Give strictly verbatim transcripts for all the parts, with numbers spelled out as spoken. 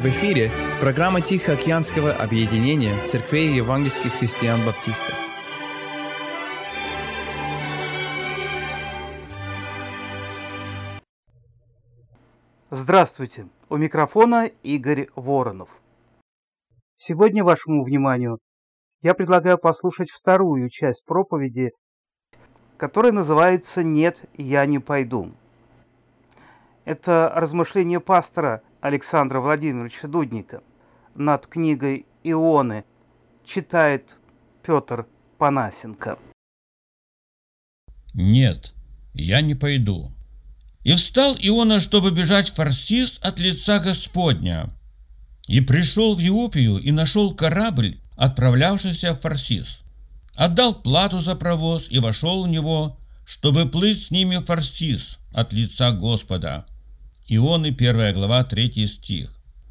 В эфире программа Тихоокеанского объединения церквей евангельских христиан-баптистов. Здравствуйте! У микрофона Игорь Воронов. Сегодня вашему вниманию я предлагаю послушать вторую часть проповеди, которая называется «Нет, я не пойду». Это размышление пастора Александра Владимировича Дудника над книгой «Ионы», читает Петр Панасенко. «Нет, я не пойду. И встал Иона, чтобы бежать в Фарсис от лица Господня. И пришел в Иопию и нашел корабль, отправлявшийся в Фарсис. Отдал плату за провоз и вошел в него, чтобы плыть с ними в Фарсис от лица Господа». Ионы, первая глава, третий стих.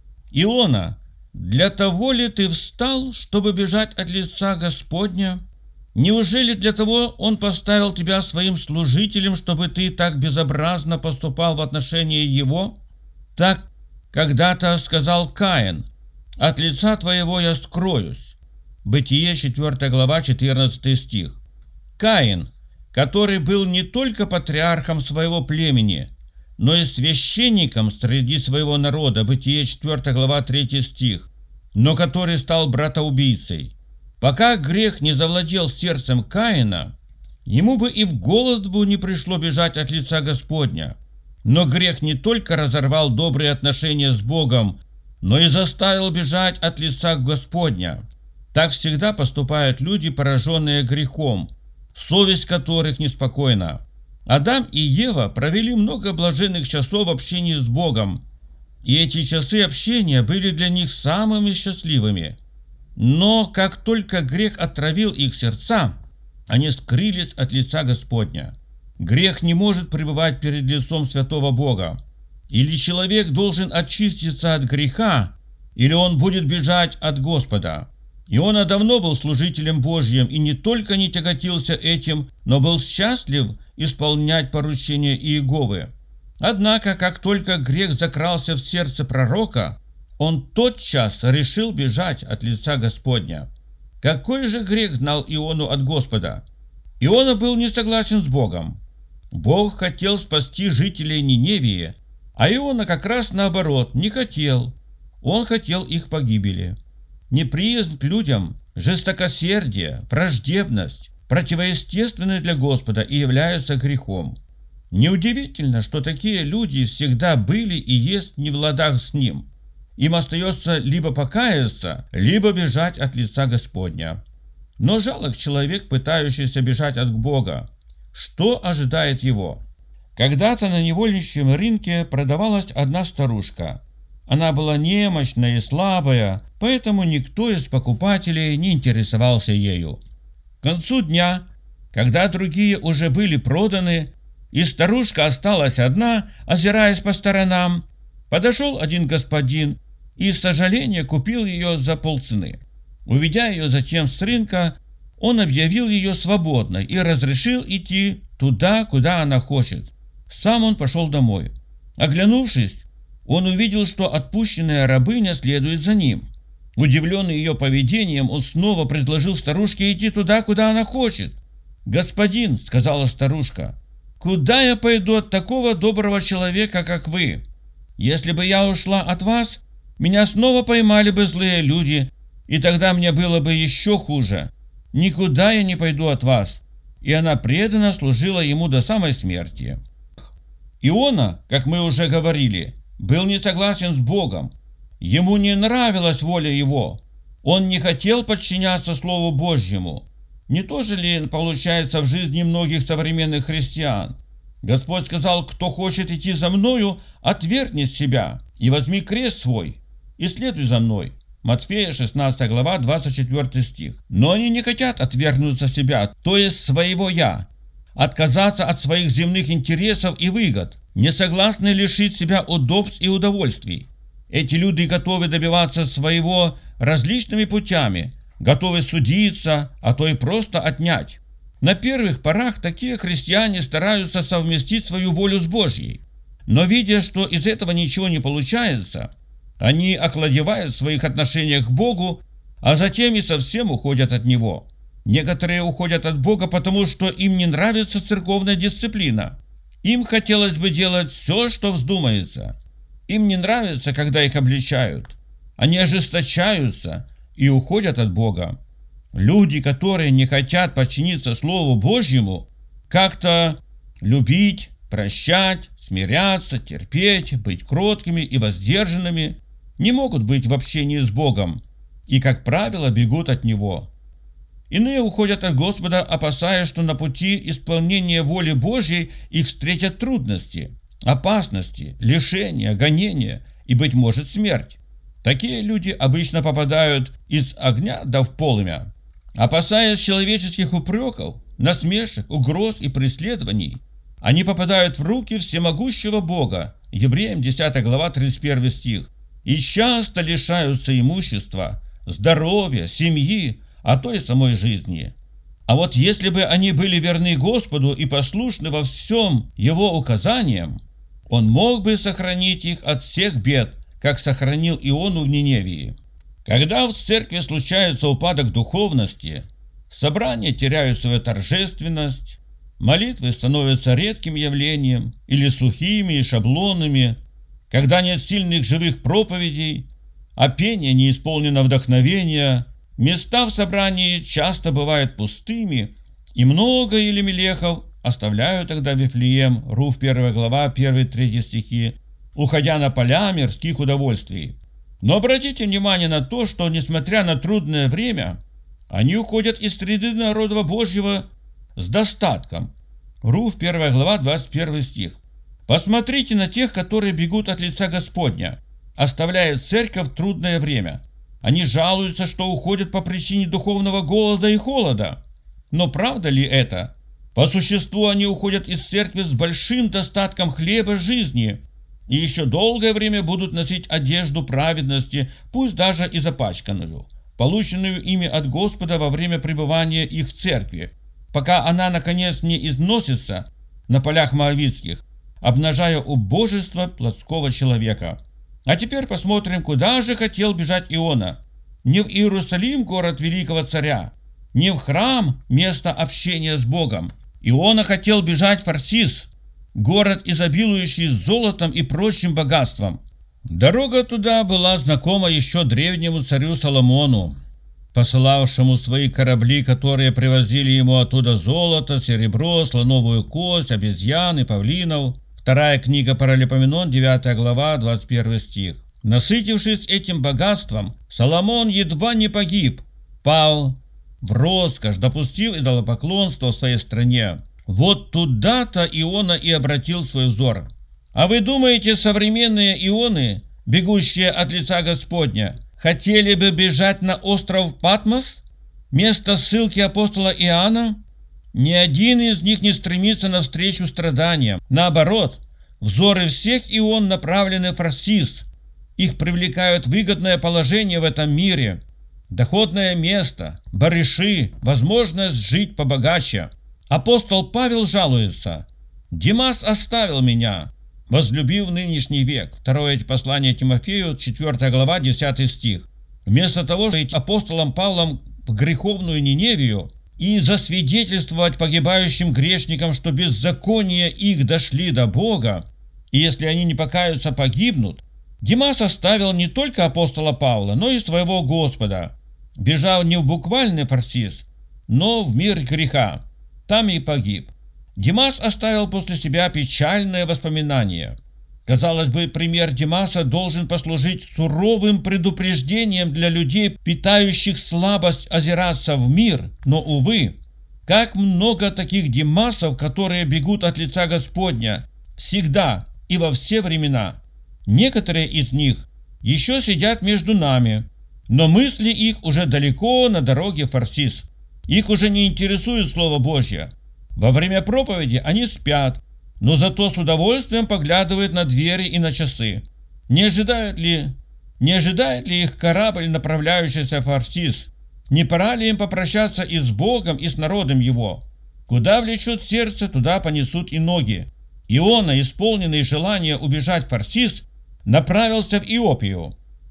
«Иона, для того ли ты встал, чтобы бежать от лица Господня? Неужели для того Он поставил тебя своим служителем, чтобы ты так безобразно поступал в отношении Его? Так когда-то сказал Каин: от лица твоего я скроюсь». Бытие, четвёртая глава, четырнадцатый стих. Каин, который был не только патриархом своего племени, но и священником среди своего народа, Бытие, четвёртая глава, третий стих, но который стал братоубийцей. Пока грех не завладел сердцем Каина, ему бы и в голову не пришло бежать от лица Господня. Но грех не только разорвал добрые отношения с Богом, но и заставил бежать от лица Господня. Так всегда поступают люди, пораженные грехом, совесть которых неспокойна. Адам и Ева провели много блаженных часов в общении с Богом, и эти часы общения были для них самыми счастливыми. Но как только грех отравил их сердца, они скрылись от лица Господня. Грех не может пребывать перед лицом святого Бога. Или человек должен очиститься от греха, или он будет бежать от Господа. Иона давно был служителем Божьим и не только не тяготился этим, но был счастлив исполнять поручения Иеговы. Однако, как только грех закрался в сердце пророка, он тотчас решил бежать от лица Господня. Какой же грех гнал Иону от Господа? Иона был не согласен с Богом. Бог хотел спасти жителей Ниневии, а Иона как раз наоборот не хотел. Он хотел их погибели. Неприязнь к людям, жестокосердие, враждебность противоестественны для Господа и являются грехом. Неудивительно, что такие люди всегда были и есть не в ладах с Ним. Им остается либо покаяться, либо бежать от лица Господня. Но жалок человек, пытающийся бежать от Бога. Что ожидает его? Когда-то на невольничьем рынке продавалась одна старушка. Она была немощная и слабая, поэтому никто из покупателей не интересовался ею. К концу дня, когда другие уже были проданы, и старушка осталась одна, озираясь по сторонам, подошел один господин и с сожаления купил ее за полцены. Увидя ее затем с рынка, он объявил ее свободной и разрешил идти туда, куда она хочет. Сам он пошел домой. Оглянувшись, он увидел, что отпущенная рабыня следует за ним. Удивленный ее поведением, он снова предложил старушке идти туда, куда она хочет. «Господин», — сказала старушка, — «куда я пойду от такого доброго человека, как вы? Если бы я ушла от вас, меня снова поймали бы злые люди, и тогда мне было бы еще хуже. Никуда я не пойду от вас». И она преданно служила ему до самой смерти. Иона, как мы уже говорили, был не согласен с Богом. Ему не нравилась воля Его. Он не хотел подчиняться Слову Божьему. Не то же ли получается в жизни многих современных христиан? Господь сказал: «Кто хочет идти за Мною, отвергни себя и возьми крест свой, и следуй за Мной». Матфея, шестнадцатая глава, двадцать четвёртый стих. Но они не хотят отвергнуться себя, то есть своего «я», отказаться от своих земных интересов и выгод, не согласны лишить себя удобств и удовольствий. Эти люди готовы добиваться своего различными путями, готовы судиться, а то и просто отнять. На первых порах такие христиане стараются совместить свою волю с Божьей. Но видя, что из этого ничего не получается, Они охладевают в своих отношениях к Богу, а затем и совсем уходят от Него. Некоторые уходят от Бога, потому что им не нравится церковная дисциплина. Им хотелось бы делать все, что вздумается. Им не нравится, когда их обличают. Они ожесточаются и уходят от Бога. Люди, которые не хотят подчиниться Слову Божьему, как-то любить, прощать, смиряться, терпеть, быть кроткими и воздержанными, не могут быть в общении с Богом и, как правило, бегут от Него. Иные уходят от Господа, опасаясь, что на пути исполнения воли Божьей их встретят трудности, опасности, лишения, гонения и, быть может, смерть. Такие люди обычно попадают из огня да в полымя. Опасаясь человеческих упреков, насмешек, угроз и преследований, они попадают в руки всемогущего Бога, Евреям десятая глава тридцать первый стих, и часто лишаются имущества, здоровья, семьи, а то и самой жизни. А вот если бы они были верны Господу и послушны во всем Его указаниям, Он мог бы сохранить их от всех бед, как сохранил Иону в Ниневии. Когда в церкви случается упадок духовности, собрания теряют свою торжественность, молитвы становятся редким явлением или сухими и шаблонными, когда нет сильных живых проповедей, а пение не исполнено вдохновения, места в собрании часто бывают пустыми, и много Елемелехов оставляют тогда Вифлеем, Руф первая глава, первый-третий стихи, уходя на поля мирских удовольствий. Но обратите внимание на то, что, несмотря на трудное время, они уходят из среды народа Божьего с достатком. Руф первая глава, двадцать первый стих. Посмотрите на тех, которые бегут от лица Господня, оставляя церковь в трудное время. Они жалуются, что уходят по причине духовного голода и холода. Но правда ли это? По существу они уходят из церкви с большим достатком хлеба жизни и еще долгое время будут носить одежду праведности, пусть даже и запачканную, полученную ими от Господа во время пребывания их в церкви, пока она, наконец, не износится на полях моавитских, обнажая убожество плотского человека. А теперь посмотрим, куда же хотел бежать Иона. Не в Иерусалим, город великого царя, не в храм, место общения с Богом. Иона хотел бежать в Фарсис, город, изобилующий золотом и прочим богатством. Дорога туда была знакома еще древнему царю Соломону, посылавшему свои корабли, которые привозили ему оттуда золото, серебро, слоновую кость, обезьян и павлинов. Вторая книга Паралипоменон, девятая глава, двадцать первый стих. Насытившись этим богатством, Соломон едва не погиб, пал в роскошь, допустил идолопоклонство в своей стране. Вот туда-то Иона и обратил свой взор. А вы думаете, современные Ионы, бегущие от лица Господня, хотели бы бежать на остров Патмос, место ссылки апостола Иоанна? Ни один из них не стремится навстречу страданиям. Наоборот, взоры всех Ион направлены в Фарсис. Их привлекают выгодное положение в этом мире, доходное место, барыши, возможность жить побогаче. Апостол Павел жалуется: «Димас оставил меня, возлюбив нынешний век». Второе послание Тимофею, четвёртая глава, десятый стих. Вместо того, чтобы идти апостолом Павлом в греховную Ниневию и засвидетельствовать погибающим грешникам, что беззакония их дошли до Бога, и если они не покаются, погибнут, Димас оставил не только апостола Павла, но и своего Господа, бежал не в буквальный Фарсис, но в мир греха. Там и погиб. Димас оставил после себя печальное воспоминание. Казалось бы, пример Димаса должен послужить суровым предупреждением для людей, питающих слабость озираться в мир. Но, увы, как много таких Димасов, которые бегут от лица Господня всегда и во все времена. Некоторые из них еще сидят между нами, но мысли их уже далеко на дороге в Фарсис. Их уже не интересует Слово Божье. Во время проповеди они спят, но зато с удовольствием поглядывают на двери и на часы. Не ожидают ли, не ожидает ли их корабль, направляющийся в Фарсис? Не пора ли им попрощаться и с Богом, и с народом Его? Куда влечет сердце, туда понесут и ноги. Иона, исполненный желания убежать в Фарсис, направился в Иопию.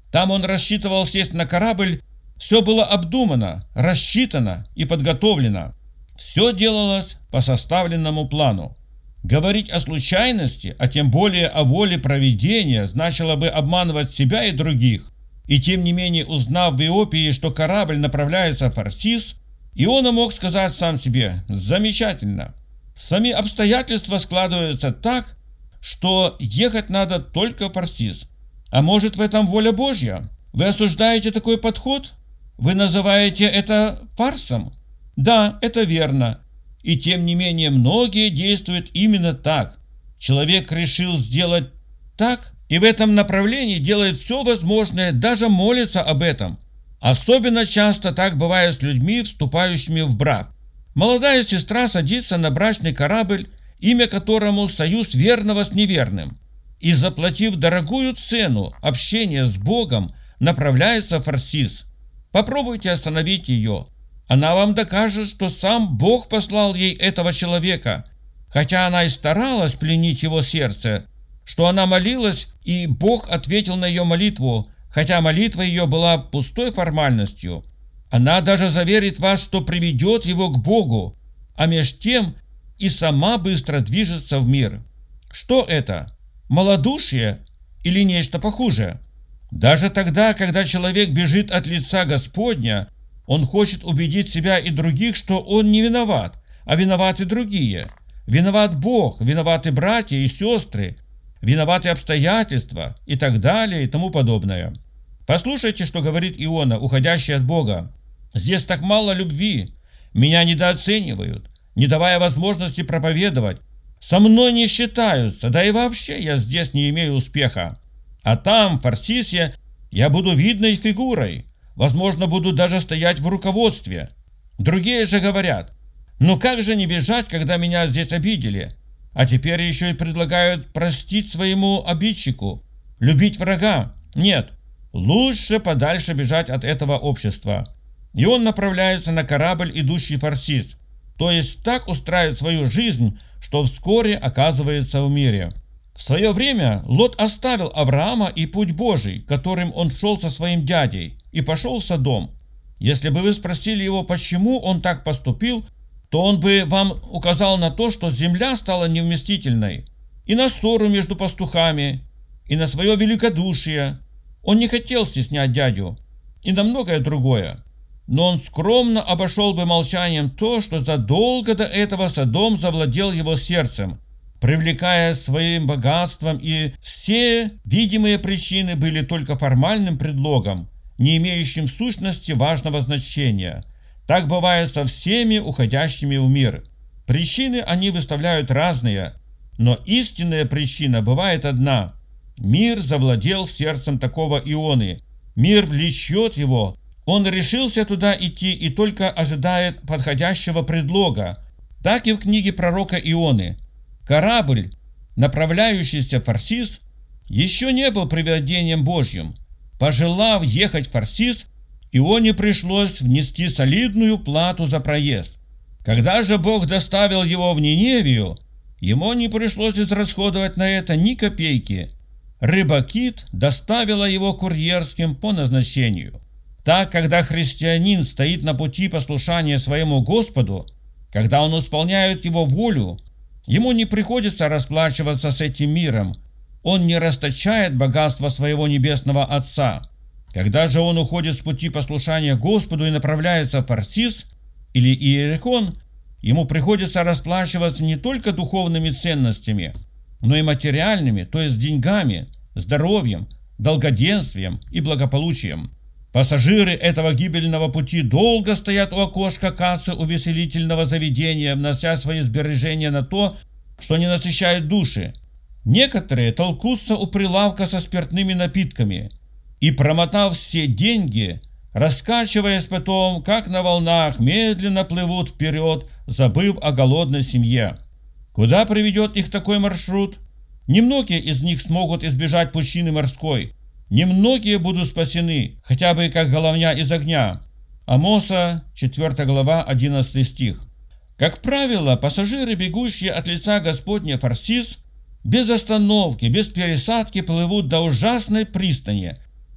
Там он рассчитывал сесть на корабль. Все было обдумано, рассчитано и подготовлено. Все делалось по составленному плану. Говорить о случайности, а тем более о воле провидения, значило бы обманывать себя и других. И тем не менее, узнав в Иопии, что корабль направляется в Фарсис, Иона мог сказать сам себе: «Замечательно! Сами обстоятельства складываются так, что ехать надо только в Фарсис. А может, в этом воля Божья? Вы осуждаете такой подход? Вы называете это фарсом? Да, это верно. И тем не менее, многие действуют именно так. Человек решил сделать так, и в этом направлении делает все возможное, даже молится об этом. Особенно часто так бывает с людьми, вступающими в брак. Молодая сестра садится на брачный корабль, имя которому союз верного с неверным, и, заплатив дорогую цену общения с Богом, направляется в Фарсис. Попробуйте остановить ее. Она вам докажет, что сам Бог послал ей этого человека, хотя она и старалась пленить его сердце, что она молилась, и Бог ответил на ее молитву, хотя молитва ее была пустой формальностью. Она даже заверит вас, что приведет его к Богу, а меж тем и сама быстро движется в мир. Что это? Малодушие или нечто похуже? Даже тогда, когда человек бежит от лица Господня, он хочет убедить себя и других, что он не виноват, а виноваты другие. Виноват Бог, виноваты братья и сестры, виноваты обстоятельства и так далее и тому подобное. Послушайте, что говорит Иона, уходящий от Бога. «Здесь так мало любви, меня недооценивают, не давая возможности проповедовать. Со мной не считаются, да и вообще я здесь не имею успеха. А там, в Фарсисе, я буду видной фигурой, возможно, буду даже стоять в руководстве. Другие же говорят: ну как же не бежать, когда меня здесь обидели? А теперь еще и предлагают простить своему обидчику, любить врага. Нет, лучше подальше бежать от этого общества». И он направляется на корабль, идущий в Фарсис, то есть так устраивает свою жизнь, что вскоре оказывается в мире. В свое время Лот оставил Авраама и путь Божий, которым он шел со своим дядей, и пошел в Содом. Если бы вы спросили его, почему он так поступил, то он бы вам указал на то, что земля стала невместительной, и на ссору между пастухами, и на свое великодушие. Он не хотел стеснять дядю, и на многое другое. Но он скромно обошел бы молчанием то, что задолго до этого Содом завладел его сердцем, привлекая своим богатством, и все видимые причины были только формальным предлогом, не имеющим в сущности важного значения. Так бывает со всеми уходящими в мир. Причины они выставляют разные, но истинная причина бывает одна. Мир завладел сердцем такого Ионы. Мир влечет его. Он решился туда идти и только ожидает подходящего предлога. Так и в книге пророка Ионы. Корабль, направляющийся в Фарсис, еще не был провидением Божьим. Пожелав ехать в Фарсис, Ионе пришлось внести солидную плату за проезд. Когда же Бог доставил его в Ниневию, ему не пришлось израсходовать на это ни копейки. Рыба-кит доставила его курьерским по назначению. Так, когда христианин стоит на пути послушания своему Господу, когда он исполняет его волю, ему не приходится расплачиваться с этим миром, он не расточает богатство своего небесного Отца. Когда же он уходит с пути послушания Господу и направляется в Фарсис или Иерихон, ему приходится расплачиваться не только духовными ценностями, но и материальными, то есть деньгами, здоровьем, долгоденствием и благополучием. Пассажиры этого гибельного пути долго стоят у окошка кассы увеселительного заведения, внося свои сбережения на то, что не насыщает души. Некоторые толкутся у прилавка со спиртными напитками и, промотав все деньги, раскачиваясь потом, как на волнах, медленно плывут вперед, забыв о голодной семье. Куда приведет их такой маршрут? Немногие из них смогут избежать пучины морской. Немногие будут спасены, хотя бы как головня из огня. Амоса, четвёртая глава, одиннадцатый стих. Как правило, пассажиры, бегущие от лица Господня в Фарсис, без остановки, без пересадки плывут до ужасной пристани,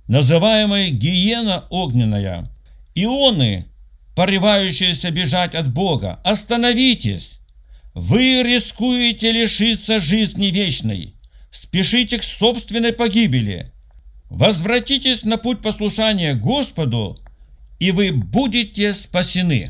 называемой гиена огненная, ионы, порывающиеся бежать от Бога, остановитесь! Вы рискуете лишиться жизни вечной, спешите к собственной погибели. Возвратитесь на путь послушания Господу, и вы будете спасены.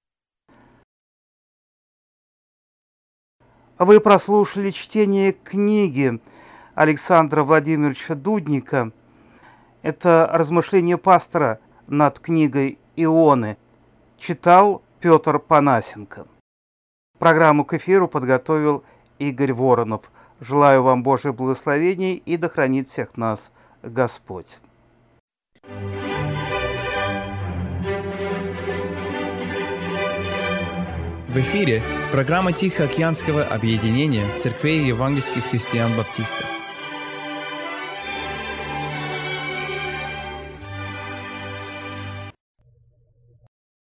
Вы прослушали чтение книги Александра Владимировича Дудника. Это размышление пастора над книгой «Ионы». Читал Петр Панасенко. Программу к эфиру подготовил Игорь Воронов. Желаю вам Божьих благословений и да хранит всех нас Господь. В эфире программа Тихоокеанского объединения церквей евангельских христиан-баптистов.